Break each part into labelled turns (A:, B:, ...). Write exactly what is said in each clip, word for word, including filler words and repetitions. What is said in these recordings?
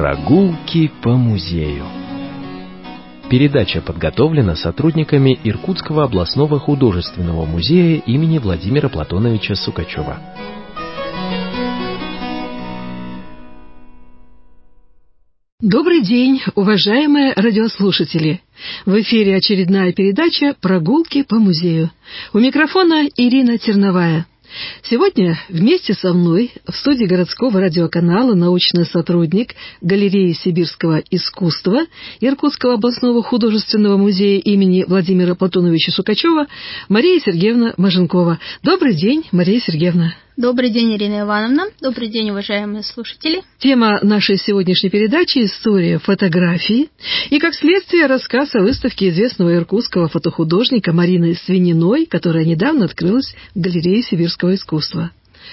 A: Прогулки по музею. Передача подготовлена сотрудниками Иркутского областного художественного музея имени Владимира Платоновича Сукачева.
B: Добрый день, уважаемые радиослушатели! В эфире очередная передача «Прогулки по музею». У микрофона Ирина Терновая. Сегодня вместе со мной в студии городского радиоканала научный сотрудник галереи сибирского искусства Иркутского областного художественного музея имени Владимира Платоновича Сукачева Мария Сергеевна Маженкова. Добрый день, Мария Сергеевна.
C: Добрый день, Ирина Ивановна. Добрый день, уважаемые слушатели.
B: Тема нашей сегодняшней передачи – история фотографии и, как следствие, рассказ о выставке известного иркутского фотохудожника Марины Свининой, которая недавно открылась в галерее сибирского искусства.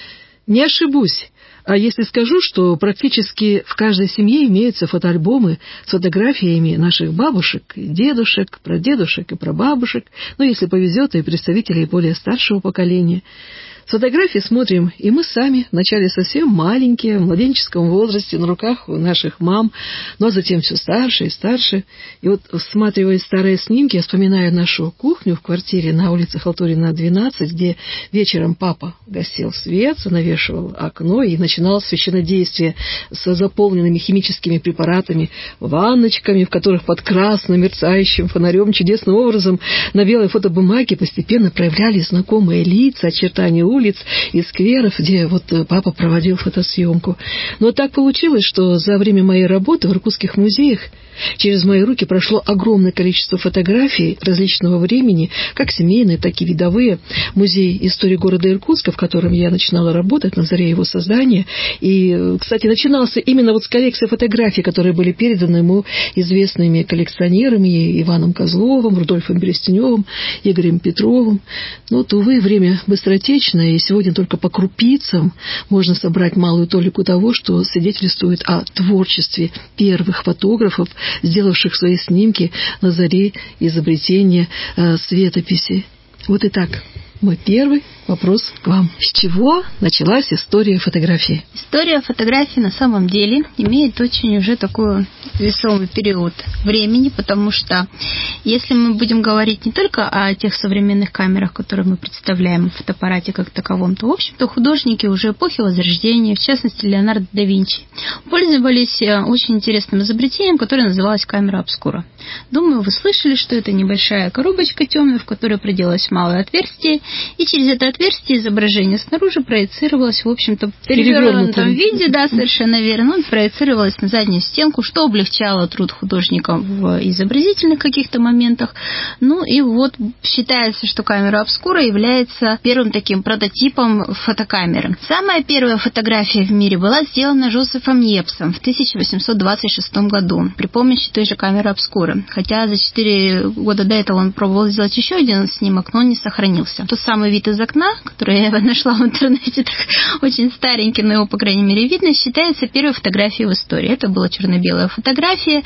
B: Не ошибусь, а если скажу, что практически в каждой семье имеются фотоальбомы с фотографиями наших бабушек, дедушек, прадедушек и прабабушек, ну, если повезет, и представителей более старшего поколения. С фотографии смотрим и мы сами, вначале совсем маленькие, в младенческом возрасте, на руках у наших мам, но затем все старше и старше. И вот, всматривая старые снимки, я вспоминаю нашу кухню в квартире на улице Халтурина, двенадцать, где вечером папа гасил свет, занавешивал окно, и начиналось священнодействие с заполненными химическими препаратами, ванночками, в которых под красным мерцающим фонарем чудесным образом на белой фотобумаге постепенно проявлялись знакомые лица, очертания улиц, улиц и скверов, где вот папа проводил фотосъемку. Но так получилось, что за время моей работы в иркутских музеях через мои руки прошло огромное количество фотографий различного времени, как семейные, так и видовые. Музей истории города Иркутска, в котором я начинала работать на заре его создания. И, кстати, начинался именно вот с коллекции фотографий, которые были переданы ему известными коллекционерами Иваном Козловым, Рудольфом Берестеневым, Игорем Петровым. Но вот, увы, время быстротечное, и сегодня только по крупицам можно собрать малую толику того, что свидетельствует о творчестве первых фотографов, сделавших свои снимки на заре изобретения э, светописи. Вот и так, мой первый вопрос к вам. С чего началась история фотографии?
C: История фотографии на самом деле имеет очень уже такой весомый период времени, потому что если мы будем говорить не только о тех современных камерах, которые мы представляем в фотоаппарате как таковом, то, в общем-то, художники уже эпохи Возрождения, в частности, Леонардо да Винчи, пользовались очень интересным изобретением, которое называлось камера обскура. Думаю, вы слышали, что это небольшая коробочка темная, в которой проделалось малое отверстие, и через это отверстие изображение снаружи проецировалось, в общем-то, в перевернутом виде, да, совершенно верно, он проецировалось на заднюю стенку, что облегчало труд художника в изобразительных каких-то моментах. Ну и вот считается, что камера обскура является первым таким прототипом фотокамеры. Самая первая фотография в мире была сделана Жозефом Епсом в тысяча восемьсот двадцать шестом году при помощи той же камеры обскура. Хотя за четыре года до этого он пробовал сделать еще один снимок, но он не сохранился. Тот самый вид из окна, который я нашла в интернете, так, очень старенький, но его, по крайней мере, видно, считается первой фотографией в истории. Это была черно-белая фотография.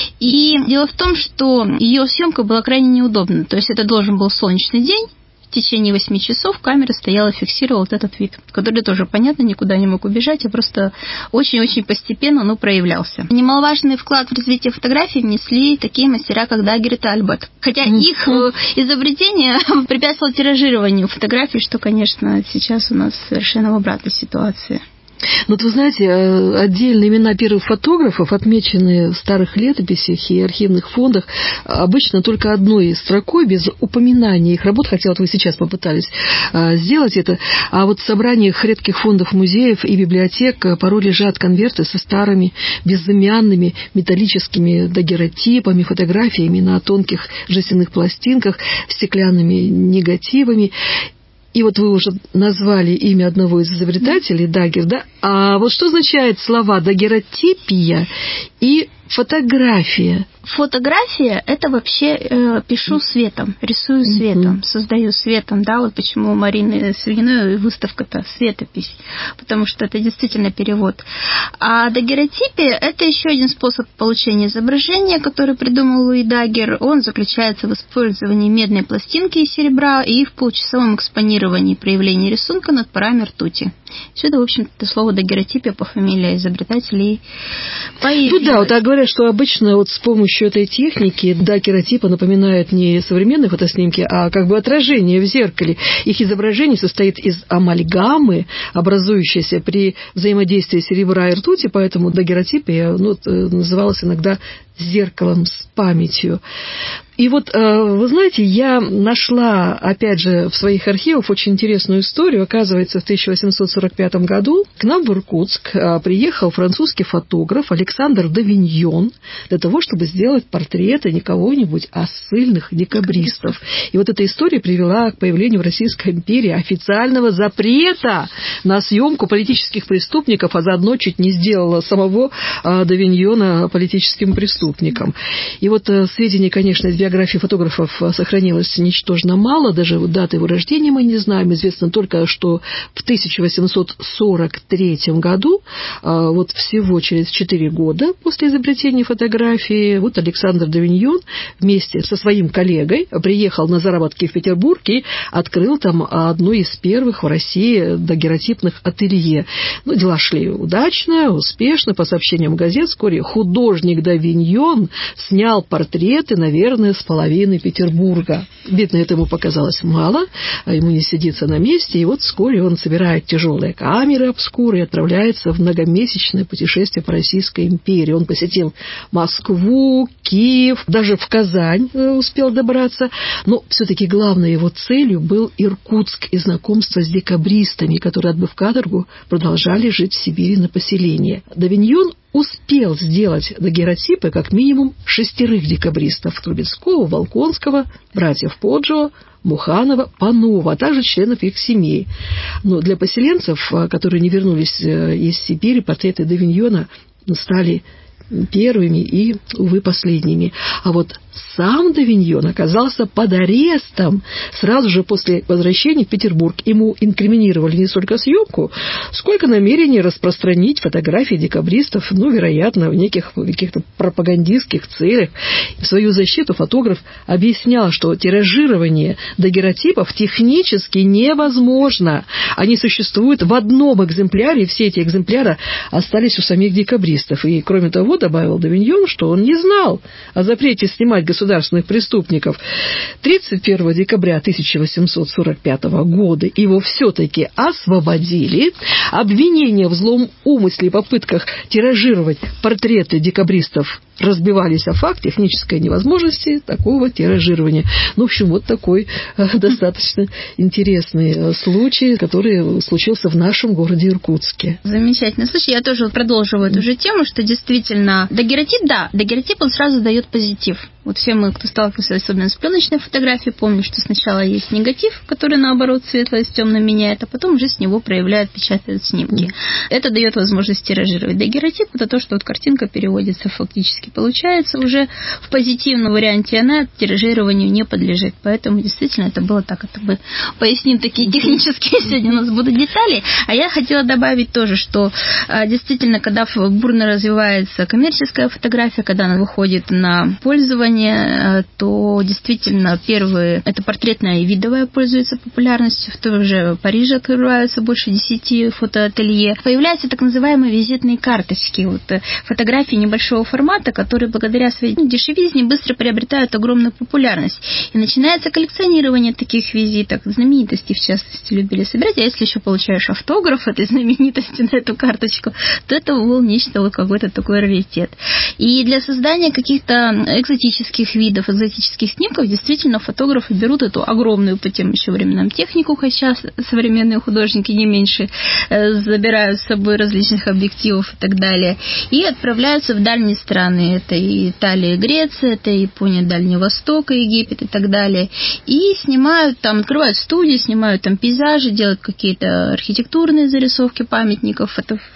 C: И дело в том, что ее съемка была крайне неудобна. То есть это должен был солнечный день. В течение восьми часов камера стояла, фиксировала вот этот вид, который тоже, понятно, никуда не мог убежать, а просто очень-очень постепенно, но проявлялся. Немаловажный вклад в развитие фотографии внесли такие мастера, как Даггер и Альберт. Хотя mm-hmm. их изобретение препятствовало тиражированию фотографий, что, конечно, сейчас у нас совершенно в обратной ситуации.
B: Ну, вот вы знаете, отдельные имена первых фотографов, отмеченные в старых летописях и архивных фондах, обычно только одной строкой, без упоминания их работ, хотя вот вы сейчас попытались сделать это, а вот в собраниях редких фондов музеев и библиотек порой лежат конверты со старыми безымянными металлическими дагеротипами, фотографиями на тонких жестяных пластинках, стеклянными негативами. И вот вы уже назвали имя одного из изобретателей, Даггер, да? А вот что означают слова дагеротипия и фотография?
C: Фотография – это вообще э, пишу светом, рисую светом, mm-hmm. создаю светом, да, вот почему у Марины Свининой выставка-то светопись, потому что это действительно перевод. А дагеротипия – это еще один способ получения изображения, который придумал Луи Дагер. Он заключается в использовании медной пластинки и серебра и в получасовом экспонировании проявления рисунка над парами ртути. Сюда, в общем-то, слово дагеротипия по фамилии изобретателей появилось.
B: Ну да, вот так говорят, что обычно вот с помощью этой техники дагеротипы напоминают не современные фотоснимки, а как бы отражение в зеркале. Их изображение состоит из амальгамы, образующейся при взаимодействии серебра и ртути, поэтому дагеротипия ну, называлась иногда зеркалом с памятью. И вот, вы знаете, я нашла, опять же, в своих архивах очень интересную историю. Оказывается, в тысяча восемьсот сорок пятом году к нам в Иркутск приехал французский фотограф Александр Давиньон для того, чтобы сделать портреты не кого-нибудь, а ссыльных декабристов. И вот эта история привела к появлению в Российской империи официального запрета на съемку политических преступников, а заодно чуть не сделала самого Давиньона политическим преступником. И вот сведений, конечно, из биографии фотографов сохранилось ничтожно мало, даже даты его рождения мы не знаем. Известно только, что в тысяча восемьсот сорок третьем году, вот всего через четыре года после изобретения фотографии, вот Александр Давиньон вместе со своим коллегой приехал на заработки в Петербург и открыл там одно из первых в России дагеротипных ателье. Ну, дела шли удачно, успешно. По сообщениям газет, вскоре художник Давиньон снял портреты, наверное, с половины Петербурга. Видно, это ему показалось мало, а ему не сидится на месте, и вот вскоре он собирает тяжелые камеры обскуры и отправляется в многомесячное путешествие по Российской империи. Он посетил Москву, Киев, даже в Казань успел добраться, но все-таки главной его целью был Иркутск и знакомство с декабристами, которые, отбыв каторгу, продолжали жить в Сибири на поселение. Давиньон успел сделать дагеротипы как минимум шестерых декабристов: Трубецкого, Волконского, братьев Поджо, Муханова, Панова, а также членов их семей. Но для поселенцев, которые не вернулись из Сибири, портреты Давиньона стали первыми и, увы, последними. А вот сам Давиньон оказался под арестом сразу же после возвращения в Петербург. Ему инкриминировали не столько съемку, сколько намерение распространить фотографии декабристов, ну, вероятно, в неких каких-то пропагандистских целях. В свою защиту фотограф объяснял, что тиражирование дагеротипов технически невозможно. Они существуют в одном экземпляре, и все эти экземпляры остались у самих декабристов. И, кроме того, добавил Давиньон, что он не знал о запрете снимать государственных преступников. тридцать первого декабря тысяча восемьсот сорок пятого года его все-таки освободили. Обвинения в злом умысле и попытках тиражировать портреты декабристов разбивались о факт технической невозможности такого тиражирования. Ну, в общем, вот такой э, достаточно интересный э, случай, который случился в нашем городе Иркутске.
C: Замечательный случай. Я тоже продолжу эту же тему, что действительно дагеротип, да, дагеротип он сразу дает позитив. Вот все мы, кто сталкивался особенно с пленочной фотографией, помню, что сначала есть негатив, который, наоборот, светлое с темным меняет, а потом уже с него проявляют, печатают снимки. Mm. Это дает возможность тиражировать. Дагеротип – это то, что вот картинка переводится фактически, получается уже в позитивном варианте, она тиражированию не подлежит. Поэтому действительно это было так. Это мы поясним такие технические, сегодня у нас будут детали. А я хотела добавить тоже, что действительно, когда бурно развивается коммерческая фотография, когда она выходит на пользование, то действительно первые, это портретная и видовая пользуется популярностью. В том же Париже открываются больше десяти фотоателье. Появляются так называемые визитные карточки. Вот, фотографии небольшого формата, которые благодаря своей дешевизне быстро приобретают огромную популярность. И начинается коллекционирование таких визиток. Знаменитости, в частности, любили собирать. А если еще получаешь автограф этой знаменитости на эту карточку, то это был нечто, вот какой-то такой раритет. И для создания каких-то экзотических видов, экзотических снимков, действительно, фотографы берут эту огромную по тем еще временам технику, хотя современные художники не меньше, забирают с собой различных объективов и так далее, и отправляются в дальние страны. Это и Италия, и Греция, это Япония, Дальний Восток, Египет и так далее. И снимают там, открывают студии, снимают там пейзажи, делают какие-то архитектурные зарисовки памятников,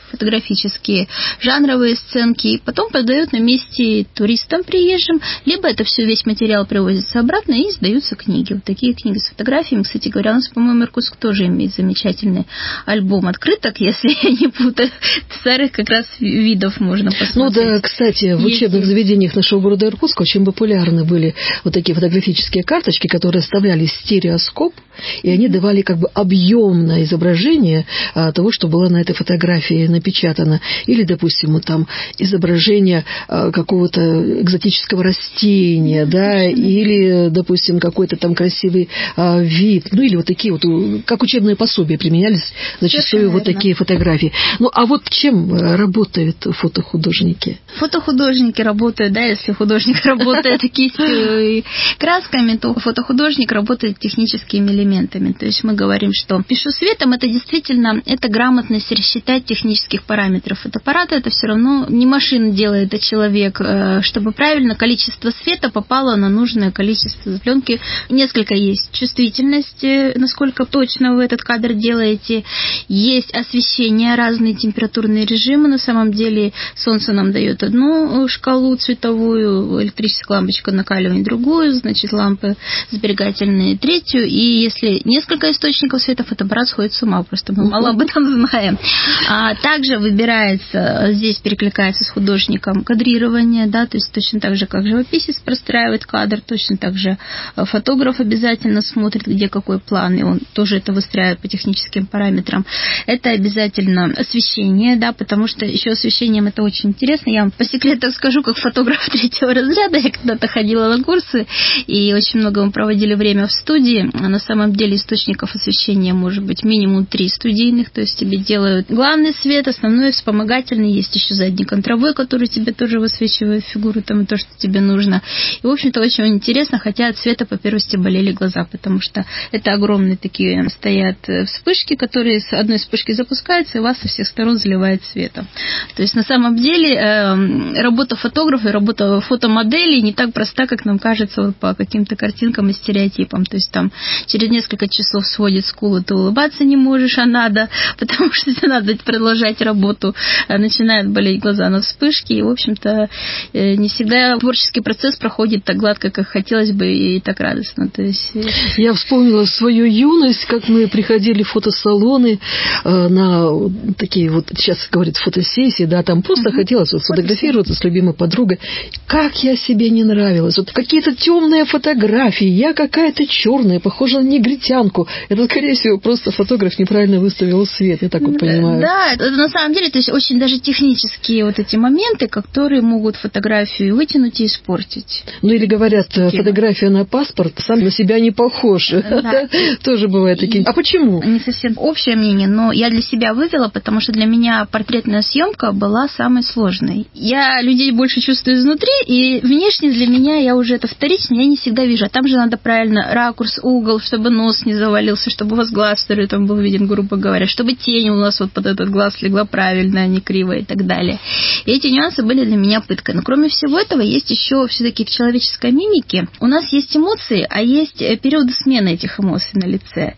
C: фотографические, жанровые сценки, и потом продают на месте туристам приезжим, либо это все, весь материал привозится обратно и издаются книги. Вот такие книги с фотографиями. Кстати говоря, у нас, по-моему, Иркутск тоже имеет замечательный альбом открыток, если я не путаю, старых как раз видов можно посмотреть.
B: Ну да, кстати, в Есть. учебных заведениях нашего города Иркутска очень популярны были вот такие фотографические карточки, которые оставляли стереоскоп, и они давали как бы объемное изображение а, того, что было на этой фотографии напечатано. Или, допустим, вот там изображение а, какого-то экзотического растения, да, или, допустим, какой-то там красивый а, вид. Ну, или вот такие вот, как учебные пособия применялись зачастую вот такие фотографии. Ну, а вот чем работают фотохудожники?
C: Фотохудожники работают, да, если художник работает кистью и красками, то фотохудожник работает техническими элементами. То есть мы говорим, что пишу светом, это действительно, это грамотность рассчитать технических параметров фотоаппарата, это все равно не машина делает, а человек, чтобы правильно количество света попало на нужное количество пленки. Несколько есть чувствительности, насколько точно вы этот кадр делаете, есть освещение, разные температурные режимы. На самом деле солнце нам дает одну шкалу цветовую, электрическая лампочка накаливания другую, значит, лампы сберегательные третью, и если несколько источников света, фотоаппарат сходит с ума, просто мы мало об этом знаем. А также выбирается, здесь перекликается с художником кадрирование, да, то есть точно так же, как живописец простраивает кадр, точно так же фотограф обязательно смотрит, где какой план, и он тоже это выстраивает по техническим параметрам. Это обязательно освещение, да, потому что еще освещением это очень интересно. Я вам по секрету скажу, как фотограф третьего разряда, я когда-то ходила на курсы, и очень много мы проводили время в студии. На самом деле источников освещения может быть минимум три студийных, то есть тебе делают главный свет, основной, вспомогательный, есть еще задний контровой, который тебе тоже высвечивает фигуру, там, и то, что тебе нужно. И, в общем-то, очень интересно, хотя от света по первости болели глаза, потому что это огромные такие стоят вспышки, которые с одной вспышки запускаются, и вас со всех сторон заливает светом. То есть, на самом деле, э, работа фотографа и работа фотомоделей не так проста, как нам кажется вот, по каким-то картинкам и стереотипам. То есть, там через несколько часов сводит скулы, ты улыбаться не можешь, а надо, потому что тебе надо продолжать работу. Начинают болеть глаза на вспышки, и, в общем-то, э, не всегда творческий процесс проходит так гладко, как хотелось бы, и так радостно. То есть...
B: Я вспомнила свою юность, как мы приходили в фотосалоны э, на такие вот, сейчас говорят, фотосессии, да, там просто uh-huh. хотелось вот, сфотографироваться с любимой подругой. Как я себе не нравилась. Вот какие-то темные фотографии, я какая-то черная, похожа на негритянку. Это, скорее всего, просто фотограф неправильно выставил свет, я так вот понимаю.
C: Да, это на самом деле, то есть очень даже технические вот эти моменты, которые могут фотографию вытянуть и испортить.
B: Ну или говорят, Тема. фотография на паспорт сам на себя не похож. Да. Тоже бывает такие. А почему?
C: Не совсем общее мнение, но я для себя вывела, потому что для меня портретная съемка была самой сложной. Я людей больше чувствую изнутри, и внешне для меня я уже это вторично, я не всегда вижу. А там же надо правильно ракурс, угол, чтобы нос не завалился, чтобы у вас глаз второй там был виден, грубо говоря, чтобы тень у нас вот под этот глаз легла правильно, а не криво и так далее. И эти нюансы были для меня пыткой. Но кроме всего этого есть еще все-таки в человеческой мимике. У нас есть эмоции, а есть периоды смены этих эмоций на лице.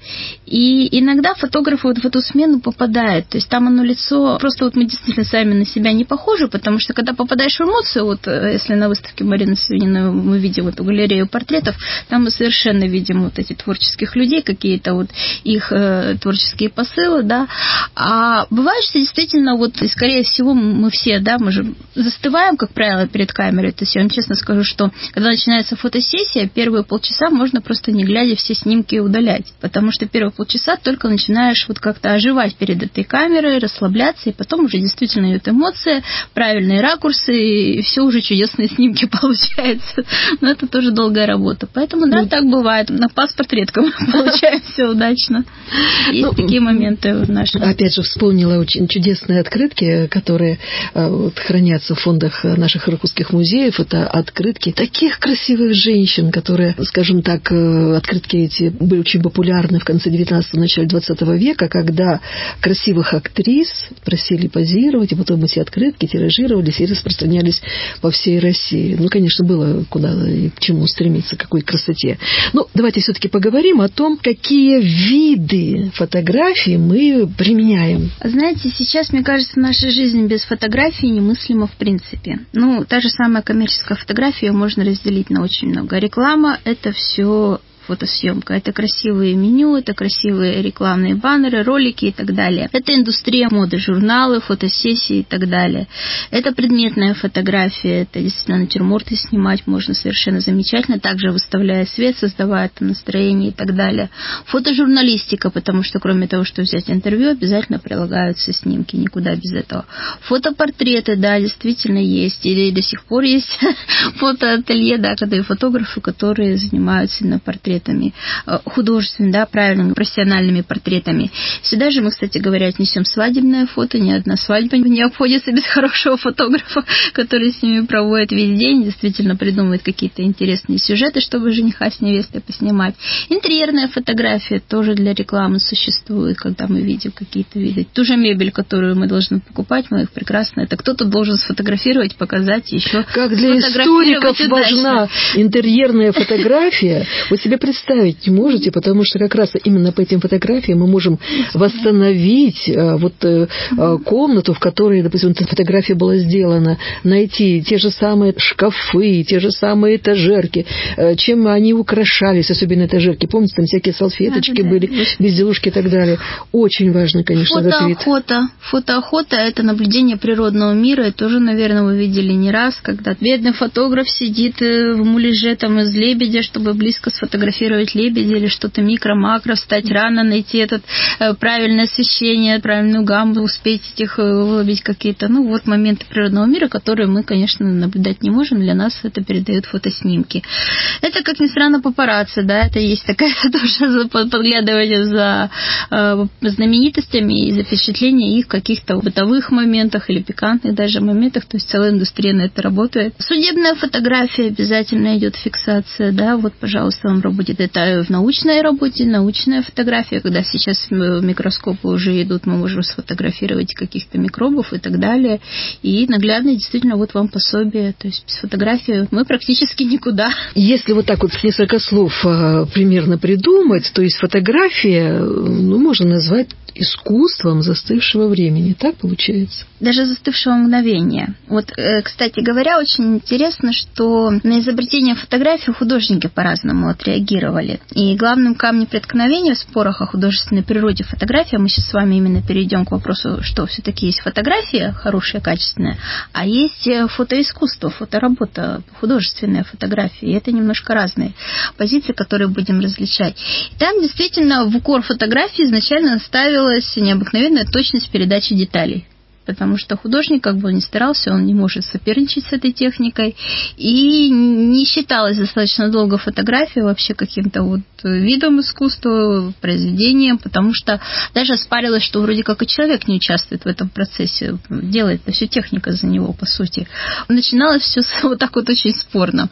C: И иногда фотографы вот в эту смену попадают. То есть там оно лицо, просто вот мы действительно сами на себя не похожи, потому что когда попадаешь в эмоцию, вот если на выставке Марины Свининой мы видим эту галерею портретов, там мы совершенно видим вот эти творческих людей, какие-то вот их э, творческие посылы, да. А бывает, что действительно вот, и скорее всего мы все, да, мы же застываем, как правило, перед камерой. То есть я вам честно скажу, что когда начинается фотосессия, первые полчаса можно просто не глядя все снимки удалять, потому что первые полчаса только начинаешь вот как-то оживать перед этой камерой, расслабляться, и потом уже действительно идет эмоция, правильные ракурсы, и все уже чудесные снимки получаются. Но это тоже долгая работа. Поэтому, да, ну, так бывает. На паспорт редко мы получаем все удачно. Есть ну, такие моменты в нашем.
B: Опять же, вспомнила очень чудесные открытки, которые вот, хранятся в фондах наших иркутских музеев. Это открытки таких красивых женщин, которые, скажем так, открытки эти были очень популярны в конце девятнадцатого, начале двадцатого века, когда красивых актрис просили позировать, и потом эти открытки тиражировались и распространялись по всей России. Ну, конечно, было куда и к чему стремиться, к какой красоте. Но давайте все-таки поговорим о том, какие виды фотографий мы применяем меняем?
C: Знаете, сейчас, мне кажется, наша жизнь без фотографии немыслима в принципе. Ну, та же самая коммерческая фотография, ее можно разделить на очень много. Реклама – это все фотосъемка. Это красивые меню, это красивые рекламные баннеры, ролики и так далее. Это индустрия моды, журналы, фотосессии и так далее. Это предметная фотография, это действительно натюрморты снимать можно совершенно замечательно, также выставляя свет, создавая там настроение и так далее. Фотожурналистика, потому что кроме того, что взять интервью, обязательно прилагаются снимки, никуда без этого. Фотопортреты, да, действительно есть, или до сих пор есть фотоателье, да, когда и фотографы, которые занимаются именно портретами, художественными, да, правильными, профессиональными портретами. Сюда же мы, кстати говоря, отнесем свадебное фото. Ни одна свадьба не обходится без хорошего фотографа, который с ними проводит весь день, действительно придумывает какие-то интересные сюжеты, чтобы жениха с невестой поснимать. Интерьерная фотография тоже для рекламы существует, когда мы видим какие-то виды. Ту же мебель, которую мы должны покупать, мы их прекрасно. Это кто-то должен сфотографировать, показать, еще
B: как для историков важна интерьерная фотография. Вы себе представить не можете, потому что как раз именно по этим фотографиям мы можем восстановить вот комнату, в которой, допустим, эта фотография была сделана, найти те же самые шкафы, те же самые этажерки, чем они украшались, особенно этажерки. Помните, там всякие салфеточки да, да, были, да. безделушки и так далее. Очень важно, конечно, этот вид.
C: Фотоохота. Фотоохота – это наблюдение природного мира, и тоже, наверное, вы видели не раз, когда бедный фотограф сидит в муляже там из лебедя, чтобы близко сфотографировать лебедя или что-то микро-макро, встать рано, найти этот э, правильное освещение, правильную гамму, успеть этих э, выловить какие-то, ну, вот моменты природного мира, которые мы, конечно, наблюдать не можем, для нас это передают фотоснимки. Это, как ни странно, папарацци, да, это есть такая тоже подглядывание за э, знаменитостями и запечатление их в каких-то бытовых моментах или пикантных даже моментах, то есть целая индустрия на это работает. Судебная фотография обязательно идет фиксация, да, вот, пожалуйста, вам работает. Это в научной работе, научная фотография, когда сейчас микроскопы уже идут, мы можем сфотографировать каких-то микробов и так далее. И наглядно, действительно, вот вам пособие. То есть без фотографии мы практически никуда.
B: Если вот так вот с несколько слов примерно придумать, то есть фотография, ну, можно назвать искусством застывшего времени. Так получается?
C: Даже застывшего мгновения. Вот, кстати говоря, очень интересно, что на изобретение фотографии художники по-разному отреагировали. И главным камнем преткновения в спорах о художественной природе фотографии, мы сейчас с вами именно перейдем к вопросу, что все-таки есть фотография хорошая, качественная, а есть фотоискусство, фоторабота, художественная фотография. И это немножко разные позиции, которые будем различать. И там действительно в укор фотографии изначально ставилась необыкновенная точность передачи деталей. Потому что художник, как бы он ни старался, он не может соперничать с этой техникой. И не считалось достаточно долго фотография вообще каким-то вот видом искусства, произведением, потому что даже оспаривалось, что вроде как и человек не участвует в этом процессе, делает это все техника за него, по сути. Начиналось все вот так вот очень спорно.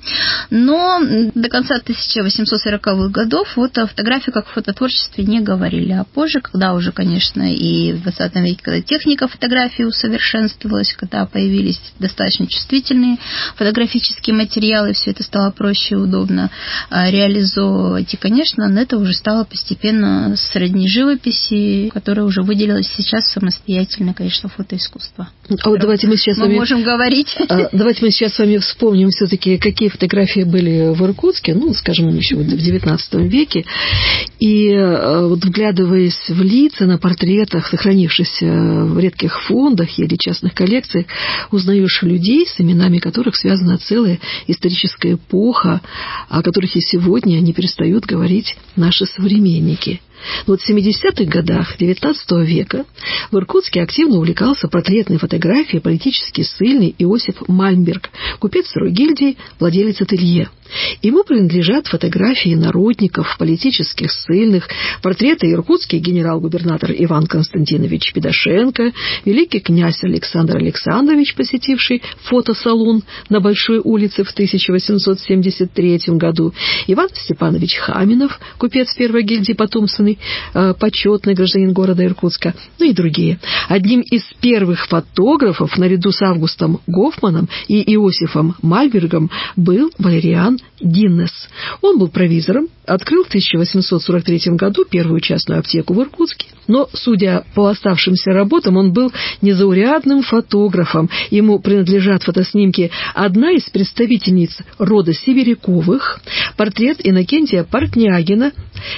C: Но до конца тысяча восемьсот сороковых годов вот о фотографии как о фототворчестве не говорили. А позже, когда уже, конечно, и в двадцатом веке, когда техника фотографии усовершенствовалась, когда появились достаточно чувствительные фотографические материалы, все это стало проще и удобно реализовывать. И, конечно, это уже стало постепенно сродни живописи, которая уже выделилась сейчас самостоятельно, конечно, фотоискусство.
B: А вот давайте мы сейчас
C: мы
B: с вами...
C: можем говорить.
B: Давайте мы сейчас с вами вспомним все-таки, какие фотографии были в Иркутске, ну, скажем, еще в девятнадцатом веке, и вот вглядываясь в лица на портретах, сохранившихся в редких фондах или частных коллекциях, узнаешь людей, с именами которых связана целая историческая эпоха, о которых и сегодня не перестают говорить наши современники. Но вот в семидесятых годах девятнадцатого века в Иркутске активно увлекался портретной фотографией политически ссыльный Иосиф Мальмберг, купец второй гильдии, владелец ателье. Ему принадлежат фотографии народников, политических ссыльных, портреты иркутский генерал-губернатор Иван Константинович Педашенко, великий князь Александр Александрович, посетивший фотосалон на Большой улице в тысяча восемьсот семьдесят третьем году, Иван Степанович Хаминов, купец первой гильдии потомственных главный э, почетный гражданин города Иркутска, ну и другие. Одним из первых фотографов наряду с Августом Гофманом и Иосифом Мальбергом был Валериан Диннес. Он был провизором, открыл в тысяча восемьсот сорок третьем году первую частную аптеку в Иркутске. Но, судя по оставшимся работам, он был незаурядным фотографом. Ему принадлежат фотоснимки «Одна из представительниц рода Сибиряковых», портрет Иннокентия Портнягина.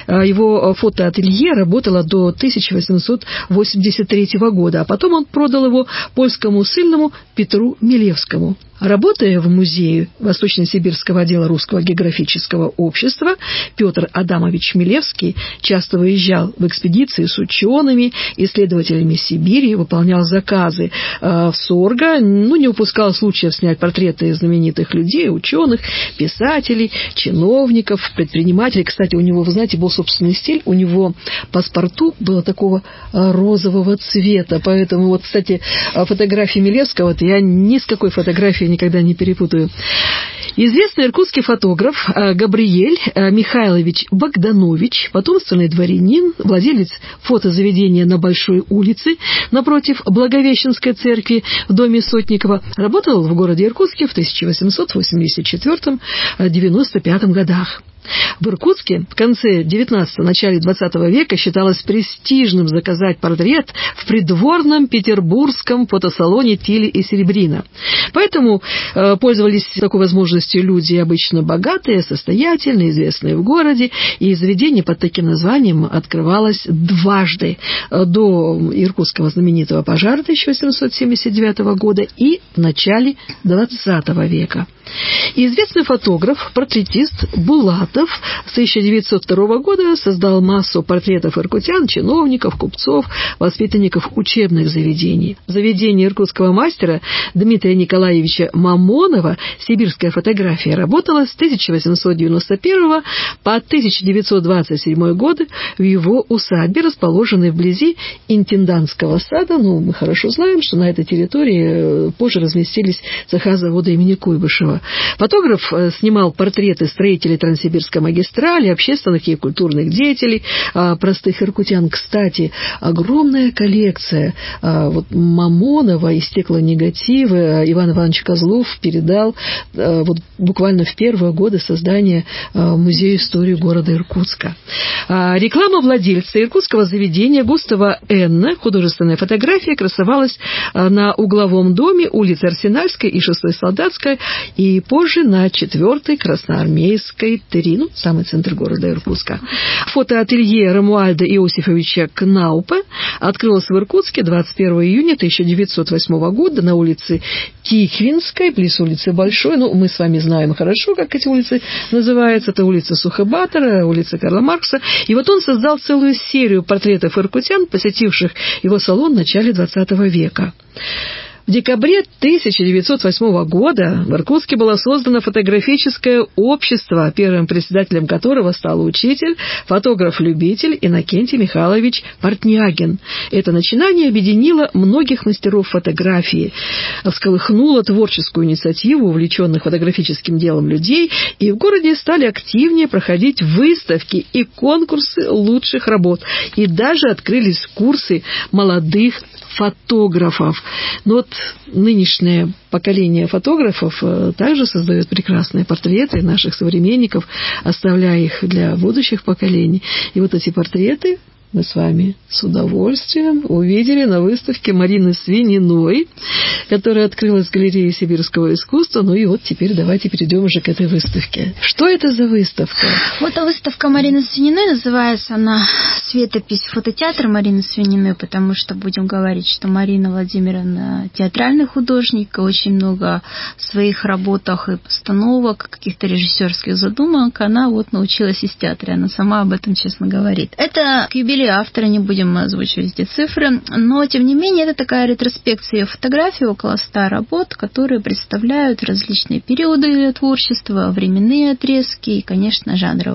B: Его фотоателье работало до тысяча восемьсот восемьдесят третьего года, а потом он продал его польскому ссыльному Петру Милевскому. Работая в музее Восточно-Сибирского отдела Русского географического общества, Петр Адамович Милевский часто выезжал в экспедиции с учеными, исследователями Сибири, выполнял заказы в Сорго, ну, не упускал случаев снять портреты знаменитых людей, ученых, писателей, чиновников, предпринимателей. Кстати, у него, вы знаете, был собственный стиль, у него паспорту было такого розового цвета, поэтому вот, кстати, фотографии Милевского, вот я ни с какой фотографией никогда не перепутаю. Известный иркутский фотограф Габриэль Михайлович Богданович, потомственный дворянин, владелец фотозаведения на Большой улице напротив Благовещенской церкви в доме Сотникова, работал в городе Иркутске в тысяча восемьсот восемьдесят четвёртом — девяносто пятом годах. В Иркутске в конце девятнадцатого — начале двадцатого века считалось престижным заказать портрет в придворном петербургском фотосалоне Тили и Серебрина. Поэтому э, пользовались такой возможностью люди обычно богатые, состоятельные, известные в городе, и заведение под таким названием открывалось дважды: до иркутского знаменитого пожара тысяча восемьсот семьдесят девятого года и в начале двадцатого века. И известный фотограф, портретист Булатов с тысяча девятьсот второго года создал массу портретов иркутян, чиновников, купцов, воспитанников учебных заведений. В заведении иркутского мастера Дмитрия Николаевича Мамонова сибирская фотография работала с тысяча восемьсот девяносто первого по тысяча девятьсот двадцать седьмой годы в его усадьбе, расположенной вблизи Интендантского сада. Ну, мы хорошо знаем, что на этой территории позже разместились цеха завода имени Куйбышева. Фотограф снимал портреты строителей Транссибирской магистрали, общественных и культурных деятелей, простых иркутян. Кстати, огромная коллекция вот Мамонова и стеклонегативы Иван Иванович Козлов передал вот буквально в первые годы создания Музея истории города Иркутска. Реклама владельца иркутского заведения Густава Энна, художественная фотография, красовалась на угловом доме улицы Арсенальской и шестой Солдатской, и позже на четвёртой Красноармейской три, ну, самый центр города Иркутска. Фотоателье Ромуальда Иосифовича Кнаупа открылось в Иркутске двадцать первого июня тысяча девятьсот восьмого года на улице Тихвинской, близ улицы Большой. Ну, мы с вами знаем хорошо, как эти улицы называются. Это улица Сухобатора, улица Карла Маркса. И вот он создал целую серию портретов иркутян, посетивших его салон в начале двадцатого века. В декабре тысяча девятьсот восьмого года в Иркутске было создано фотографическое общество, первым председателем которого стал учитель, фотограф-любитель Иннокентий Михайлович Портнягин. Это начинание объединило многих мастеров фотографии, всколыхнуло творческую инициативу увлеченных фотографическим делом людей, и в городе стали активнее проходить выставки и конкурсы лучших работ, и даже открылись курсы молодых фотографов. Но вот нынешнее поколение фотографов также создает прекрасные портреты наших современников, оставляя их для будущих поколений. И вот эти портреты мы с вами с удовольствием увидели на выставке Марины Свининой, которая открылась в галерее сибирского искусства. Ну и вот теперь давайте перейдем уже к этой выставке. Что это за выставка?
C: Вот эта выставка Марины Свининой, называется она «Светопись фототеатра Марины Свининой», потому что будем говорить, что Марина Владимировна театральный художник, очень много в своих работах и постановок, каких-то режиссерских задумок она вот научилась из театра. Она сама об этом честно говорит. Это к юбилею автора, не будем озвучивать эти цифры, но, тем не менее, это такая ретроспекция фотографий, около ста работ, которые представляют различные периоды творчества, временные отрезки и, конечно, жанровые.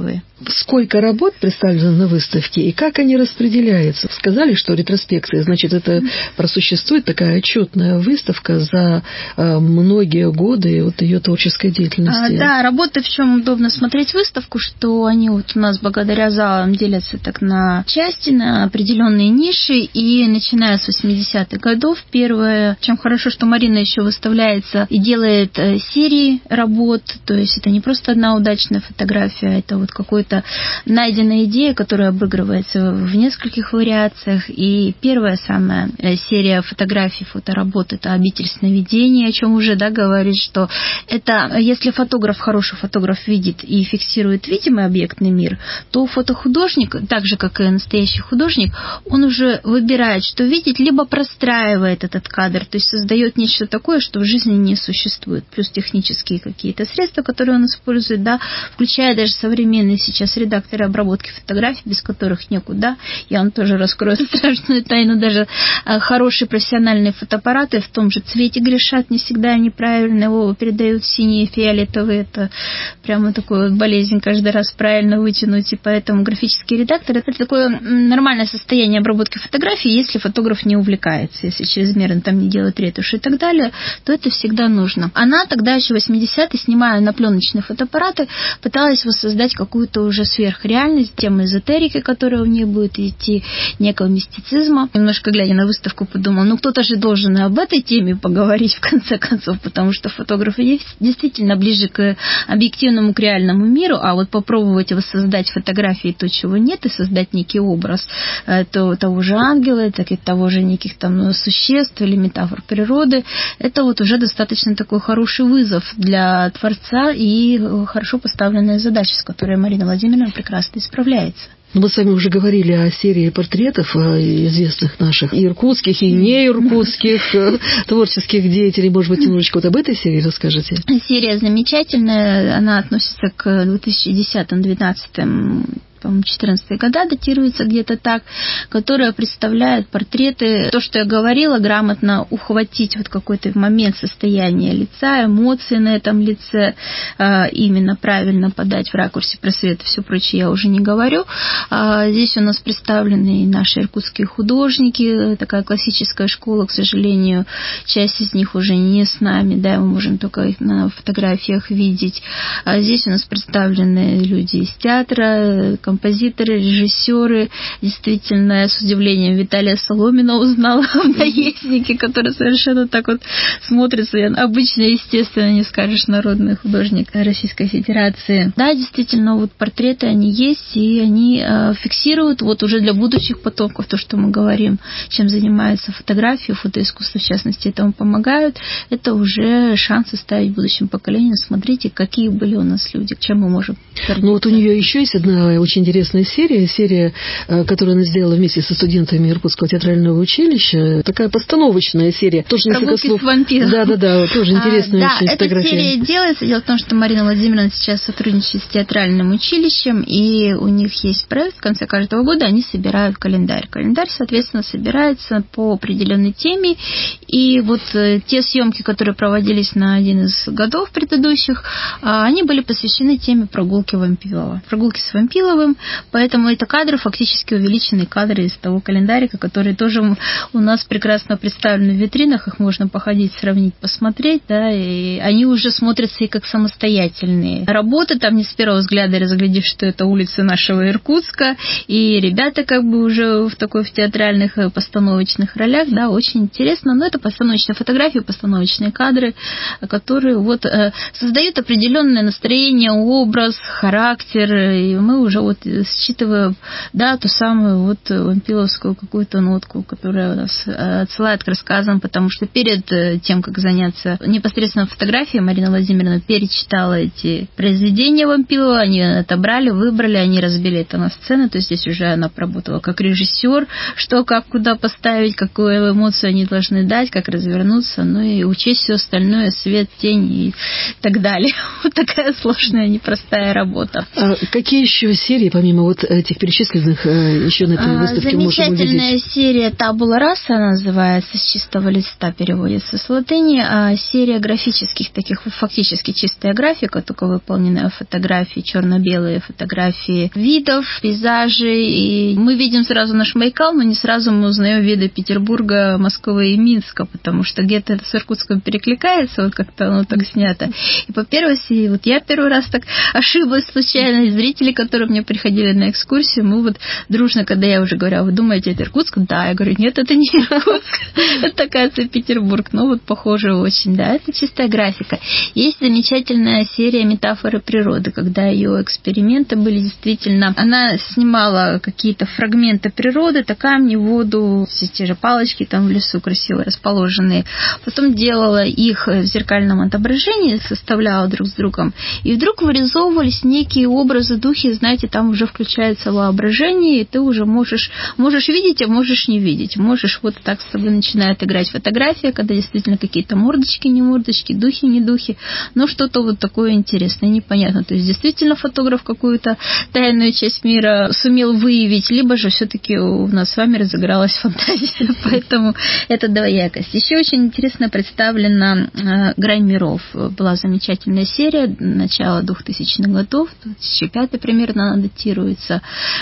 B: Сколько работ представлено на выставке и как они распределяются? Сказали, что ретроспекция, значит, это просуществует такая отчетная выставка за многие годы от ее творческой деятельности.
C: А, да, работы, в чем удобно смотреть выставку, что они вот у нас благодаря залам делятся так на части, на определенные ниши, и начиная с восьмидесятых годов, первое, чем хорошо, что Марина еще выставляется и делает серии работ, то есть это не просто одна удачная фотография, это вот какой-то найденная идея, которая обыгрывается в нескольких вариациях. И первая самая серия фотографий, фоторабот — это «Обитель сновидений», о чем уже, да, говорит, что это, если фотограф, хороший фотограф видит и фиксирует видимый объектный мир, то фотохудожник, так же, как и настоящий художник, он уже выбирает, что видеть, либо простраивает этот кадр, то есть создает нечто такое, что в жизни не существует. Плюс технические какие-то средства, которые он использует, да, включая даже современные сейчас редакторы обработки фотографий, без которых некуда. Я вам тоже раскрою страшную тайну. Даже хорошие профессиональные фотоаппараты в том же цвете грешат, не всегда неправильно его передают синие, фиолетовые. Это прямо такой вот болезнь каждый раз правильно вытянуть. И поэтому графический редактор — это такое нормальное состояние обработки фотографий, если фотограф не увлекается, если чрезмерно там не делает ретушь и так далее, то это всегда нужно. Она тогда еще в восьмидесятые, снимая на пленочные фотоаппараты, пыталась воссоздать какую-то уже сверхреальность, тему эзотерики, которая у нее будет идти, некого мистицизма. Немножко глядя на выставку, подумала, ну кто-то же должен и об этой теме поговорить в конце концов, потому что фотографы действительно ближе к объективному, к реальному миру, а вот попробовать воссоздать фотографии то, чего нет, и создать некий образ то, того же ангела, так и того же неких там существ или метафор природы, это вот уже достаточно такой хороший вызов для творца и хорошо поставленная задача, с которой Марина Владимировна прекрасно справляется.
B: Мы с вами уже говорили о серии портретов известных наших и иркутских, и не иркутских творческих деятелей. Может быть, немножечко вот об этой серии расскажете?
C: Серия замечательная. Она относится к две тысячи десятому — две тысячи двенадцатому, по-моему, четырнадцатые года, датируется где-то так, которая представляет портреты, то, что я говорила, грамотно ухватить вот какой-то момент состояния лица, эмоции на этом лице, именно правильно подать в ракурсе, просвет и все прочее я уже не говорю. Здесь у нас представлены наши иркутские художники, такая классическая школа, к сожалению, часть из них уже не с нами, да, мы можем только их на фотографиях видеть. Здесь у нас представлены люди из театра, композиторы, режиссеры. Действительно, я с удивлением Виталия Соломина узнала в наезднике, который совершенно так вот смотрится. Обычно, естественно, не скажешь, народный художник Российской Федерации. Да, действительно, вот портреты, они есть, и они э, фиксируют вот уже для будущих потомков то, что мы говорим, чем занимается фотография, фотоискусство, в частности, этому помогают. Это уже шанс оставить будущим поколениям. Смотрите, какие были у нас люди, к чем мы можем гордиться.
B: Ну вот у нее еще есть одна очень интересная серия, серия, которую она сделала вместе со студентами Иркутского театрального училища. Такая постановочная серия. Тоже несколько слов.
C: С вампиром.
B: Да, да, да, тоже интересная
C: а,
B: очень
C: да,
B: фотография.
C: Эта серия делается. Дело в том, что Марина Владимировна сейчас сотрудничает с театральным училищем, и у них есть проект. В конце каждого года они собирают календарь. Календарь, соответственно, собирается по определенной теме. И вот те съемки, которые проводились на один из годов предыдущих, они были посвящены теме прогулки Вампилова. Прогулки с Вампиловым. Поэтому это кадры, фактически увеличенные кадры из того календарика, который тоже у нас прекрасно представлены в витринах. Их можно походить, сравнить, посмотреть. Да, и они уже смотрятся и как самостоятельные работы. Там не с первого взгляда разглядишь, что это улицы нашего Иркутска. И ребята как бы уже в такой в театральных постановочных ролях. Да, очень интересно. Но это постановочные фотографии, постановочные кадры, которые вот создают определенное настроение, образ, характер. И мы уже вот считывая, да, ту самую вот вампиловскую какую-то нотку, которая нас отсылает к рассказам, потому что перед тем, как заняться непосредственно фотографией, Марина Владимировна перечитала эти произведения Вампилова, они отобрали, выбрали, они разбили это на сцены, то есть здесь уже она поработала как режиссер, что, как, куда поставить, какую эмоцию они должны дать, как развернуться, ну и учесть все остальное, свет, тень и так далее. Вот такая сложная, непростая работа.
B: А какие еще серии серии, помимо вот этих перечисленных, еще на этой выставке мы можем увидеть?
C: Замечательная серия «Табула раса» называется, с чистого листа переводится с латыни, а серия графических, таких фактически чистая графика, только выполненная фотографии, черно-белые фотографии видов, пейзажей. И мы видим сразу наш Байкал, но не сразу мы узнаем виды Петербурга, Москвы и Минска, потому что где-то это с Иркутском перекликается, вот как-то оно так снято. И по первой серии, вот я первый раз так ошиблась случайно, и зрители, которые мне приходили на экскурсию, мы вот дружно, когда я уже говорю, а вы думаете, это Иркутск? Да, я говорю, нет, это не Иркутск, это, оказывается, Петербург. Ну, вот похоже очень, да, это чистая графика. Есть замечательная серия «Метафоры природы», когда ее эксперименты были действительно... Она снимала какие-то фрагменты природы, это камни, воду, все те же палочки там в лесу красиво расположенные. Потом делала их в зеркальном отображении, составляла друг с другом, и вдруг вырисовывались некие образы, духи, знаете, там уже включается воображение, и ты уже можешь, можешь видеть, а можешь не видеть. Можешь вот так с тобой начинает играть фотография, когда действительно какие-то мордочки, не мордочки, духи, не духи, но что-то вот такое интересное, непонятно. То есть действительно фотограф какую-то тайную часть мира сумел выявить, либо же все-таки у нас с вами разыгралась фантазия, поэтому это двоякость. Еще очень интересно представлена «Грань миров». Была замечательная серия начала двухтысячных годов, две тысячи пятый примерно она датируется,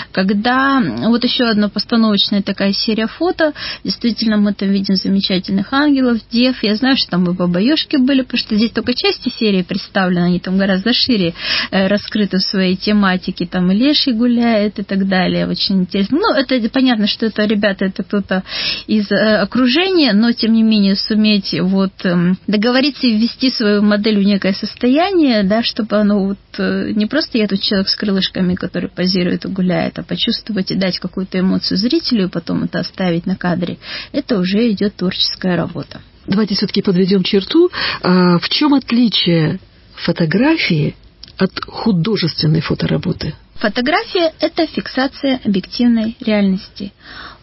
C: когда вот еще одна постановочная такая серия фото, действительно мы там видим замечательных ангелов, дев, я знаю, что там и бабаёшки были, потому что здесь только части серии представлены, они там гораздо шире э, раскрыты в своей тематике, там и леший гуляет и так далее, очень интересно. Ну, это понятно, что это ребята, это кто-то из э, окружения, но тем не менее суметь вот э, договориться и ввести свою модель в некое состояние, да, чтобы оно вот э, не просто я тут человек с крылышками, который позирует и гуляет, а почувствовать и дать какую-то эмоцию зрителю, и потом это оставить на кадре, это уже идет творческая работа.
B: Давайте все-таки подведем черту. А в чем отличие фотографии от художественной фотоработы?
C: Фотография – это фиксация объективной реальности.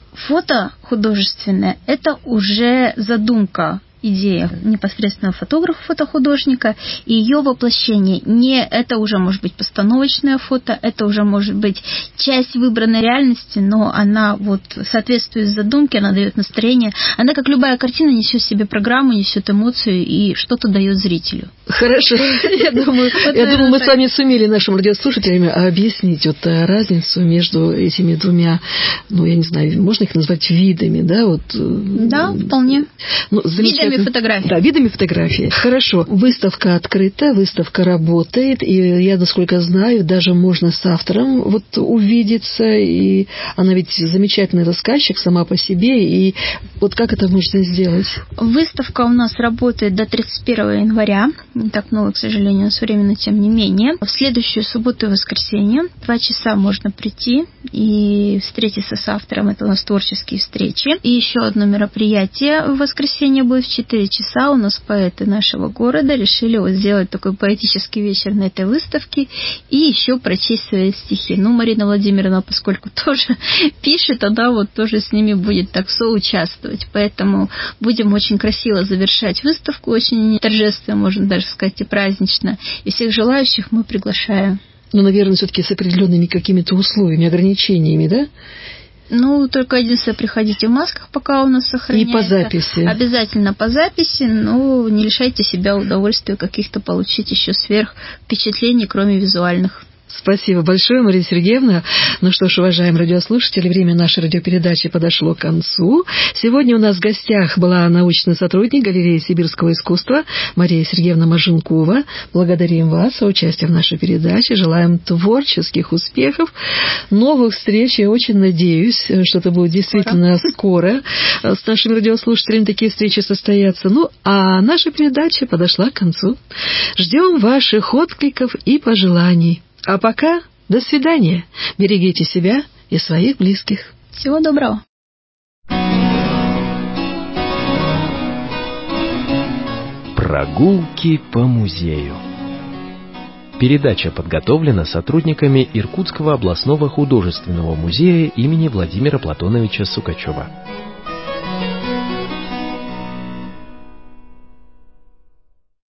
C: Фото художественное – это уже задумка, идея непосредственного фотографа, фотохудожника, и ее воплощение. Не это уже может быть постановочное фото, это уже может быть часть выбранной реальности, но она вот соответствует задумке, она дает настроение. Она, как любая картина, несет в себе программу, несет эмоцию и что-то дает зрителю.
B: Хорошо. Я думаю, я думаю, мы с вами сумели нашим радиослушателям объяснить вот разницу между этими двумя, ну, я не знаю, можно их назвать видами, да? Вот,
C: да, вполне.
B: Ну,
C: видами фотографии.
B: Да, видами фотографии. Хорошо. Выставка открыта, выставка работает, и я, насколько знаю, даже можно с автором вот увидеться, и она ведь замечательный рассказчик сама по себе, и вот как это можно сделать?
C: Выставка у нас работает до тридцать первого января, не так много, к сожалению, у нас времени, но тем не менее. В следующую субботу и воскресенье два часа можно прийти и встретиться с автором, это у нас творческие встречи. И еще одно мероприятие в воскресенье будет в четыре часа. У нас поэты нашего города решили вот сделать такой поэтический вечер на этой выставке и еще прочесть свои стихи. Ну, Марина Владимировна, поскольку тоже пишет, она вот тоже с ними будет так соучаствовать. Поэтому будем очень красиво завершать выставку, очень торжественно, можно даже сказать, и празднично. И всех желающих мы приглашаем.
B: Ну, наверное, все-таки с определенными какими-то условиями, ограничениями, да?
C: Ну, только единственное, приходите в масках, пока у нас сохраняется.
B: И по записи.
C: Обязательно по записи, но не лишайте себя удовольствия каких-то получить еще сверх впечатлений, кроме визуальных.
B: Спасибо большое, Мария Сергеевна. Ну что ж, уважаемые радиослушатели, время нашей радиопередачи подошло к концу. Сегодня у нас в гостях была научный сотрудник галереи сибирского искусства Мария Сергеевна Маженкова. Благодарим вас за участие в нашей передаче. Желаем творческих успехов, новых встреч. Я очень надеюсь, что это будет действительно скоро. скоро. С нашими радиослушателями такие встречи состоятся. Ну, а наша передача подошла к концу. Ждем ваших откликов и пожеланий. А пока до свидания. Берегите себя и своих близких.
C: Всего доброго.
A: Прогулки по музею. Передача подготовлена сотрудниками Иркутского областного художественного музея имени Владимира Платоновича Сукачева.